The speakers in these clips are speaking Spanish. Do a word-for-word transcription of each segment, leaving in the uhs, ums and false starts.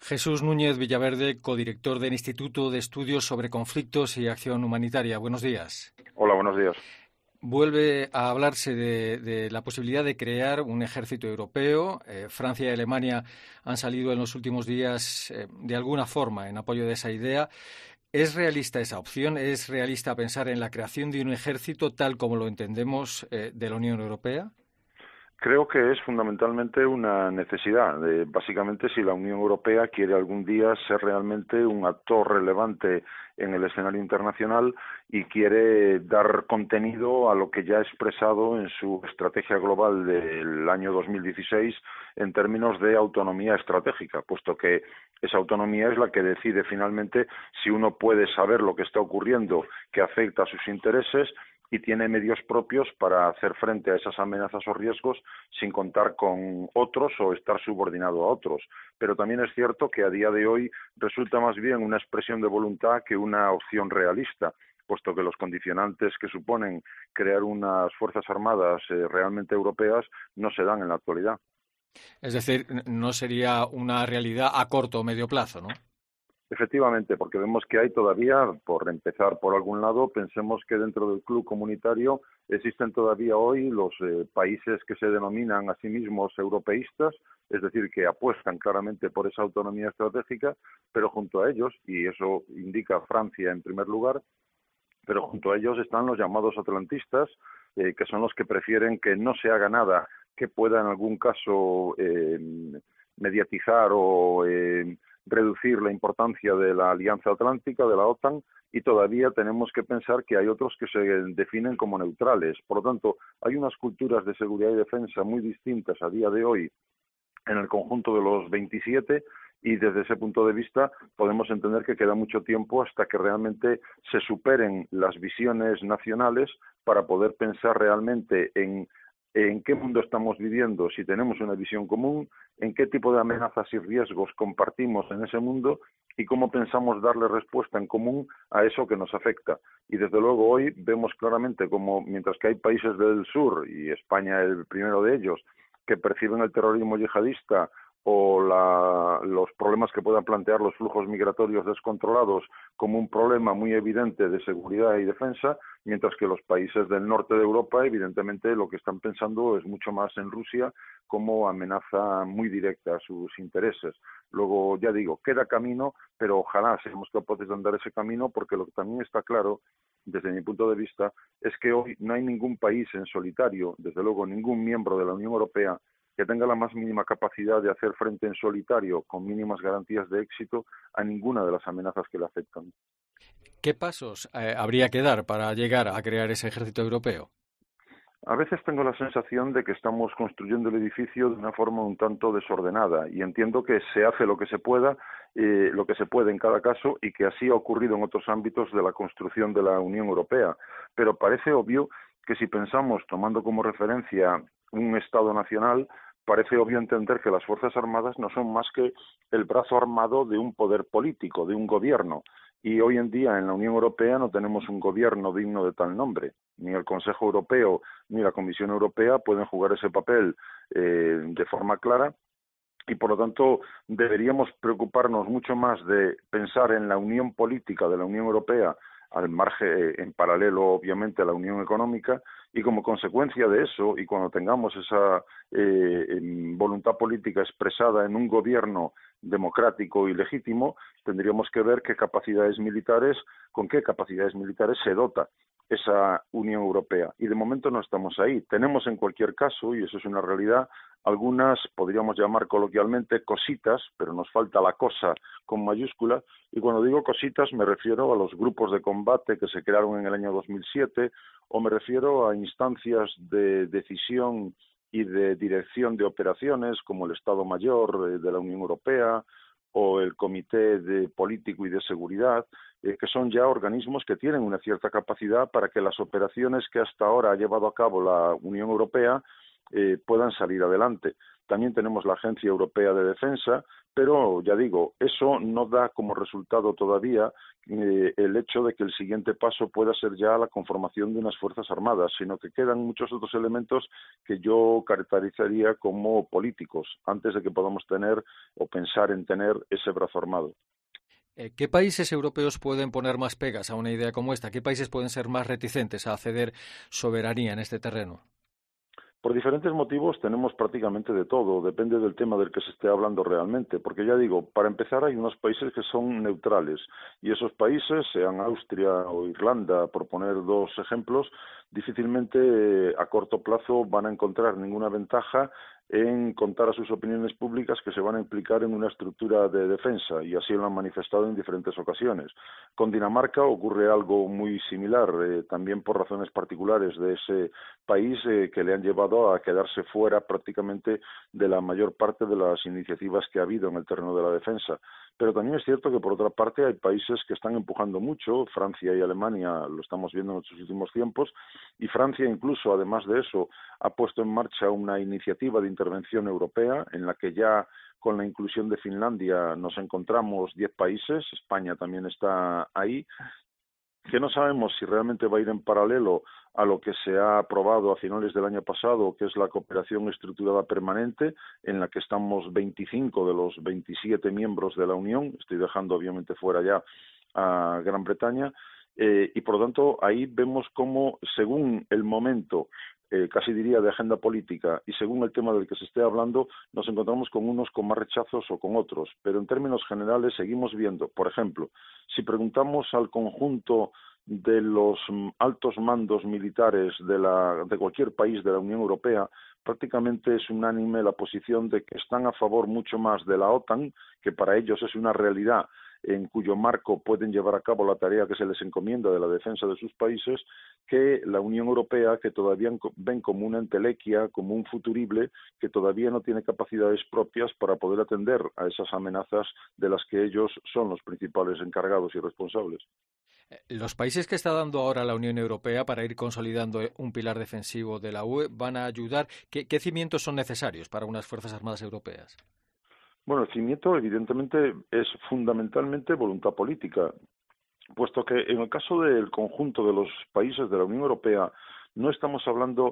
Jesús Núñez Villaverde, codirector del Instituto de Estudios sobre Conflictos y Acción Humanitaria. Buenos días. Hola, buenos días. Vuelve a hablarse de, de la posibilidad de crear un ejército europeo. Eh, Francia y Alemania han salido en los últimos días eh, de alguna forma en apoyo de esa idea. ¿Es realista esa opción? ¿Es realista pensar en la creación de un ejército tal como lo entendemos eh, de la Unión Europea? Creo que es fundamentalmente una necesidad. De, básicamente, si la Unión Europea quiere algún día ser realmente un actor relevante en el escenario internacional y quiere dar contenido a lo que ya ha expresado en su estrategia global del año dos mil dieciséis en términos de autonomía estratégica, puesto que esa autonomía es la que decide finalmente si uno puede saber lo que está ocurriendo que afecta a sus intereses y tiene medios propios para hacer frente a esas amenazas o riesgos sin contar con otros o estar subordinado a otros. Pero también es cierto que a día de hoy resulta más bien una expresión de voluntad que una opción realista, puesto que los condicionantes que suponen crear unas Fuerzas Armadas eh, realmente europeas no se dan en la actualidad. Es decir, no sería una realidad a corto o medio plazo, ¿no? Efectivamente, porque vemos que hay todavía, por empezar por algún lado, pensemos que dentro del club comunitario existen todavía hoy los eh, países que se denominan a sí mismos europeístas, es decir, que apuestan claramente por esa autonomía estratégica, pero junto a ellos, y eso indica Francia en primer lugar, pero junto a ellos están los llamados atlantistas, eh, que son los que prefieren que no se haga nada que pueda en algún caso eh, mediatizar o eh, reducir la importancia de la Alianza Atlántica, de la OTAN, y todavía tenemos que pensar que hay otros que se definen como neutrales. Por lo tanto, hay unas culturas de seguridad y defensa muy distintas a día de hoy en el conjunto de los veintisiete, y desde ese punto de vista podemos entender que queda mucho tiempo hasta que realmente se superen las visiones nacionales para poder pensar realmente en en qué mundo estamos viviendo, si tenemos una visión común, en qué tipo de amenazas y riesgos compartimos en ese mundo y cómo pensamos darle respuesta en común a eso que nos afecta. Y desde luego hoy vemos claramente como mientras que hay países del sur, y España es el primero de ellos, que perciben el terrorismo yihadista o la, los problemas que puedan plantear los flujos migratorios descontrolados como un problema muy evidente de seguridad y defensa, mientras que los países del norte de Europa, evidentemente, lo que están pensando es mucho más en Rusia como amenaza muy directa a sus intereses. Luego, ya digo, queda camino, pero ojalá seamos capaces de andar ese camino, porque lo que también está claro, desde mi punto de vista, es que hoy no hay ningún país en solitario, desde luego ningún miembro de la Unión Europea, que tenga la más mínima capacidad de hacer frente en solitario, con mínimas garantías de éxito, a ninguna de las amenazas que le afectan. ¿Qué pasos eh, habría que dar para llegar a crear ese ejército europeo? A veces tengo la sensación de que estamos construyendo el edificio de una forma un tanto desordenada, y entiendo que se hace lo que se pueda, eh, lo que se puede en cada caso, y que así ha ocurrido en otros ámbitos de la construcción de la Unión Europea. Pero parece obvio que si pensamos, tomando como referencia un Estado nacional, parece obvio entender que las Fuerzas Armadas no son más que el brazo armado de un poder político, de un gobierno. Y hoy en día en la Unión Europea no tenemos un gobierno digno de tal nombre. Ni el Consejo Europeo ni la Comisión Europea pueden jugar ese papel eh, de forma clara, y por lo tanto deberíamos preocuparnos mucho más de pensar en la unión política de la Unión Europea, al margen, en paralelo obviamente a la unión económica, y como consecuencia de eso, y cuando tengamos esa eh, voluntad política expresada en un gobierno democrático y legítimo, tendríamos que ver qué capacidades militares, con qué capacidades militares se dota esa Unión Europea. Y de momento no estamos ahí. Tenemos en cualquier caso, y eso es una realidad, algunas, podríamos llamar coloquialmente, cositas, pero nos falta la cosa con mayúscula, y cuando digo cositas me refiero a los grupos de combate que se crearon en el año dos mil siete, o me refiero a instancias de decisión y de dirección de operaciones como el Estado Mayor de la Unión Europea o el Comité de Político y de Seguridad, eh, que son ya organismos que tienen una cierta capacidad para que las operaciones que hasta ahora ha llevado a cabo la Unión Europea eh, puedan salir adelante. también tenemos la Agencia Europea de Defensa, pero ya digo, eso no da como resultado todavía eh, el hecho de que el siguiente paso pueda ser ya la conformación de unas Fuerzas Armadas, sino que quedan muchos otros elementos que yo caracterizaría como políticos, antes de que podamos tener o pensar en tener ese brazo armado. Eh, ¿Qué países europeos pueden poner más pegas a una idea como esta? ¿Qué países pueden ser más reticentes a ceder soberanía en este terreno? Por diferentes motivos tenemos prácticamente de todo, depende del tema del que se esté hablando realmente, porque ya digo, para empezar hay unos países que son neutrales y esos países, sean Austria o Irlanda, por poner dos ejemplos, difícilmente eh, a corto plazo van a encontrar ninguna ventaja en contar a sus opiniones públicas que se van a implicar en una estructura de defensa, y así lo han manifestado en diferentes ocasiones. Con Dinamarca ocurre algo muy similar, eh, también por razones particulares de ese país eh, que le han llevado a quedarse fuera prácticamente de la mayor parte de las iniciativas que ha habido en el terreno de la defensa. Pero también es cierto que, por otra parte, hay países que están empujando mucho, Francia y Alemania lo estamos viendo en estos últimos tiempos, y Francia incluso, además de eso, ha puesto en marcha una iniciativa de intervención europea en la que ya con la inclusión de Finlandia nos encontramos diez países, España también está ahí, que no sabemos si realmente va a ir en paralelo a lo que se ha aprobado a finales del año pasado, que es la cooperación estructurada permanente, en la que estamos veinticinco de los veintisiete miembros de la Unión, estoy dejando obviamente fuera ya a Gran Bretaña, eh, y por lo tanto ahí vemos cómo, según el momento, eh, casi diría de agenda política, y según el tema del que se esté hablando, nos encontramos con unos con más rechazos o con otros, pero en términos generales seguimos viendo, por ejemplo, si preguntamos al conjunto de los altos mandos militares de, la, de cualquier país de la Unión Europea, prácticamente es unánime la posición de que están a favor mucho más de la OTAN, que para ellos es una realidad en cuyo marco pueden llevar a cabo la tarea que se les encomienda de la defensa de sus países, que la Unión Europea, que todavía ven como una entelequia, como un futurible, que todavía no tiene capacidades propias para poder atender a esas amenazas de las que ellos son los principales encargados y responsables. Los países que está dando ahora la Unión Europea para ir consolidando un pilar defensivo de la U E van a ayudar. ¿Qué, qué cimientos son necesarios para unas Fuerzas Armadas europeas? Bueno, el cimiento evidentemente es fundamentalmente voluntad política, puesto que en el caso del conjunto de los países de la Unión Europea no estamos hablando,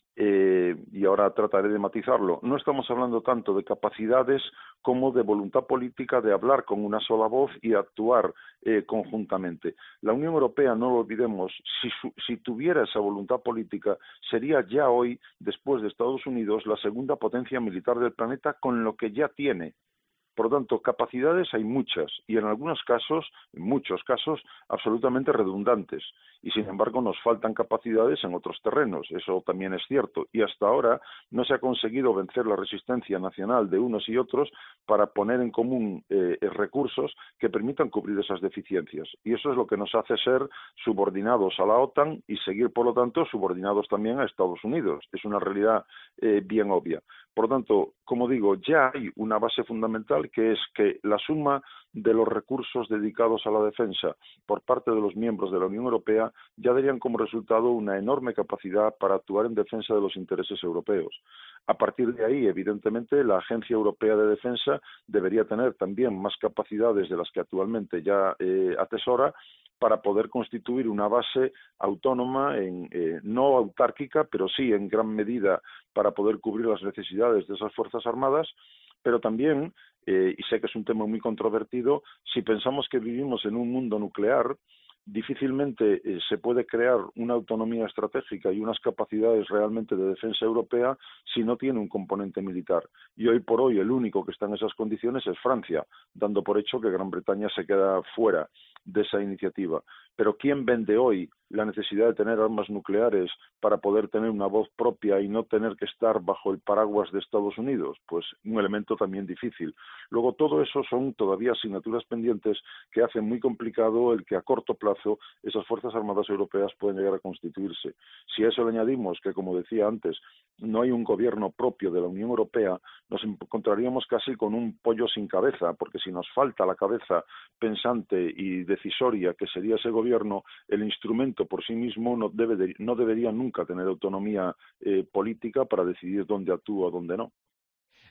eh, y ahora trataré de matizarlo, no estamos hablando tanto de capacidades como de voluntad política de hablar con una sola voz y actuar eh, conjuntamente. La Unión Europea, no lo olvidemos, si, su, si tuviera esa voluntad política, sería ya hoy, después de Estados Unidos, la segunda potencia militar del planeta con lo que ya tiene. Por lo tanto, capacidades hay muchas y en algunos casos, en muchos casos, absolutamente redundantes. Y sin embargo nos faltan capacidades en otros terrenos, eso también es cierto. Y hasta ahora no se ha conseguido vencer la resistencia nacional de unos y otros para poner en común eh, recursos que permitan cubrir esas deficiencias. Y eso es lo que nos hace ser subordinados a la OTAN y seguir, por lo tanto, subordinados también a Estados Unidos. Es una realidad eh, bien obvia. Por lo tanto, como digo, ya hay una base fundamental que es que la suma de los recursos dedicados a la defensa por parte de los miembros de la Unión Europea ya darían como resultado una enorme capacidad para actuar en defensa de los intereses europeos. A partir de ahí, evidentemente, la Agencia Europea de Defensa debería tener también más capacidades de las que actualmente ya eh, atesora para poder constituir una base autónoma, en, eh, no autárquica, pero sí en gran medida para poder cubrir las necesidades de esas Fuerzas Armadas, pero también, eh, y sé que es un tema muy controvertido, si pensamos que vivimos en un mundo nuclear, difícilmente eh, se puede crear una autonomía estratégica y unas capacidades realmente de defensa europea si no tiene un componente militar. Y hoy por hoy el único que está en esas condiciones es Francia, dando por hecho que Gran Bretaña se queda fuera de esa iniciativa. Pero ¿quién vende hoy la necesidad de tener armas nucleares para poder tener una voz propia y no tener que estar bajo el paraguas de Estados Unidos? Pues un elemento también difícil. Luego, todo eso son todavía asignaturas pendientes que hacen muy complicado el que a corto plazo esas Fuerzas Armadas Europeas puedan llegar a constituirse. Si a eso le añadimos que, como decía antes, no hay un gobierno propio de la Unión Europea, nos encontraríamos casi con un pollo sin cabeza, porque si nos falta la cabeza pensante y decisoria que sería ese gobierno, el instrumento por sí mismo no, debe de, no debería nunca tener autonomía eh, política para decidir dónde actúa o dónde no.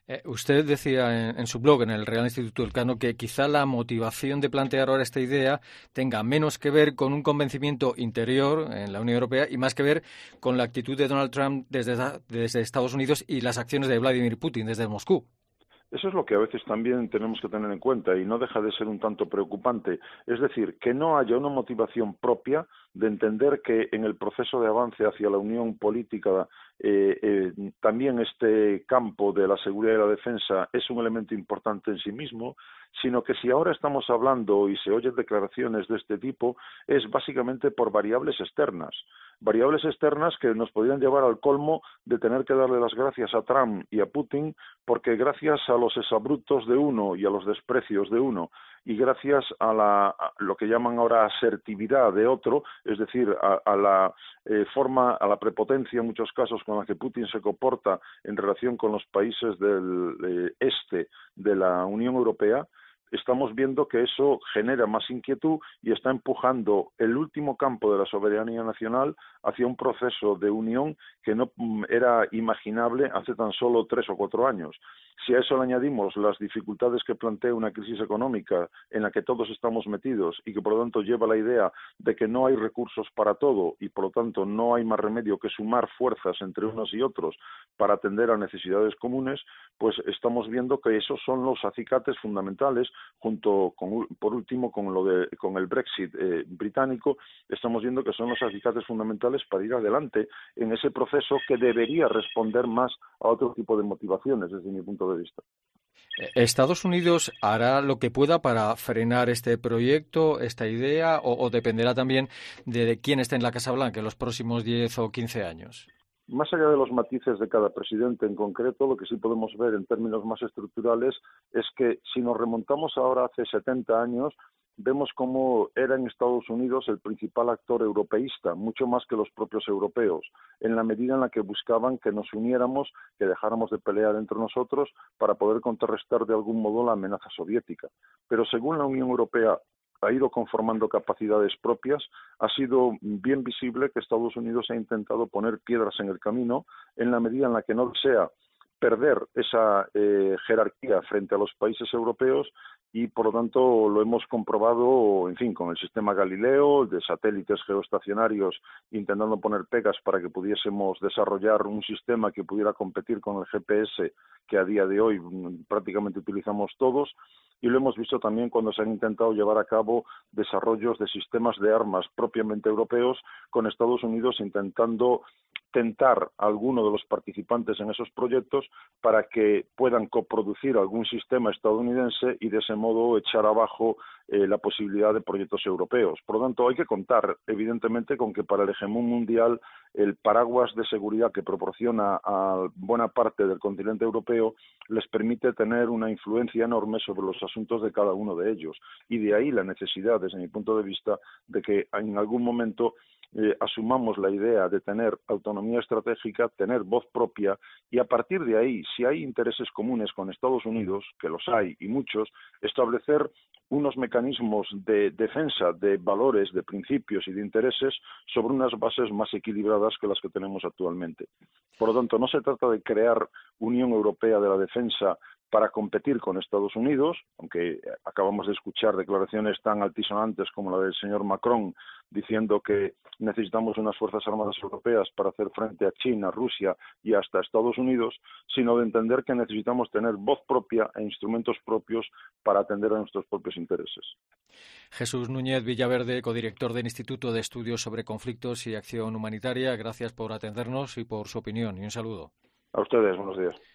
Eh, usted decía en, en su blog, en el Real Instituto Elcano, que quizá la motivación de plantear ahora esta idea tenga menos que ver con un convencimiento interior en la Unión Europea y más que ver con la actitud de Donald Trump desde, desde Estados Unidos y las acciones de Vladimir Putin desde Moscú. Eso es lo que a veces también tenemos que tener en cuenta y no deja de ser un tanto preocupante. Es decir, que no haya una motivación propia de entender que en el proceso de avance hacia la unión política eh, eh, también este campo de la seguridad y la defensa es un elemento importante en sí mismo, sino que si ahora estamos hablando y se oyen declaraciones de este tipo es básicamente por variables externas. Variables externas que nos podrían llevar al colmo de tener que darle las gracias a Trump y a Putin porque gracias a los exabruptos de uno y a los desprecios de uno y gracias a, la, a lo que llaman ahora asertividad de otro, es decir, a, a la eh, forma, a la prepotencia en muchos casos con la que Putin se comporta en relación con los países del eh, este de la Unión Europea, estamos viendo que eso genera más inquietud y está empujando el último campo de la soberanía nacional hacia un proceso de unión que no era imaginable hace tan solo tres o cuatro años. Si a eso le añadimos las dificultades que plantea una crisis económica en la que todos estamos metidos y que por lo tanto lleva la idea de que no hay recursos para todo y por lo tanto no hay más remedio que sumar fuerzas entre unos y otros para atender a necesidades comunes, pues estamos viendo que esos son los acicates fundamentales junto con, por último, con lo de con el Brexit eh, británico, estamos viendo que son los acicates fundamentales para ir adelante en ese proceso que debería responder más a otro tipo de motivaciones desde mi punto de vista. ¿Estados Unidos hará lo que pueda para frenar este proyecto, esta idea, o, o dependerá también de quién esté en la Casa Blanca en los próximos diez o quince años? Más allá de los matices de cada presidente en concreto, lo que sí podemos ver en términos más estructurales es que si nos remontamos ahora hace setenta años, vemos cómo era en Estados Unidos el principal actor europeísta, mucho más que los propios europeos, en la medida en la que buscaban que nos uniéramos, que dejáramos de pelear entre nosotros para poder contrarrestar de algún modo la amenaza soviética. Pero según la Unión Europea ha ido conformando capacidades propias, ha sido bien visible que Estados Unidos ha intentado poner piedras en el camino en la medida en la que no desea perder esa eh, jerarquía frente a los países europeos y por lo tanto lo hemos comprobado, en fin, con el sistema Galileo, de satélites geoestacionarios intentando poner pegas para que pudiésemos desarrollar un sistema que pudiera competir con el G P S que a día de hoy prácticamente utilizamos todos, y lo hemos visto también cuando se han intentado llevar a cabo desarrollos de sistemas de armas propiamente europeos, con Estados Unidos intentando tentar a alguno de los participantes en esos proyectos para que puedan coproducir algún sistema estadounidense y de ese modo echar abajo eh, la posibilidad de proyectos europeos. Por lo tanto, hay que contar, evidentemente, con que para el hegemón mundial el paraguas de seguridad que proporciona a buena parte del continente europeo les permite tener una influencia enorme sobre los asuntos de cada uno de ellos. Y de ahí la necesidad, desde mi punto de vista, de que en algún momento Eh, asumamos la idea de tener autonomía estratégica, tener voz propia y a partir de ahí, si hay intereses comunes con Estados Unidos, que los hay y muchos, establecer unos mecanismos de defensa de valores, de principios y de intereses sobre unas bases más equilibradas que las que tenemos actualmente. Por lo tanto, no se trata de crear Unión Europea de la Defensa para competir con Estados Unidos, aunque acabamos de escuchar declaraciones tan altisonantes como la del señor Macron diciendo que necesitamos unas fuerzas armadas europeas para hacer frente a China, Rusia y hasta Estados Unidos, sino de entender que necesitamos tener voz propia e instrumentos propios para atender a nuestros propios intereses. Jesús Núñez Villaverde, codirector del Instituto de Estudios sobre Conflictos y Acción Humanitaria, gracias por atendernos y por su opinión, y un saludo. A ustedes, buenos días.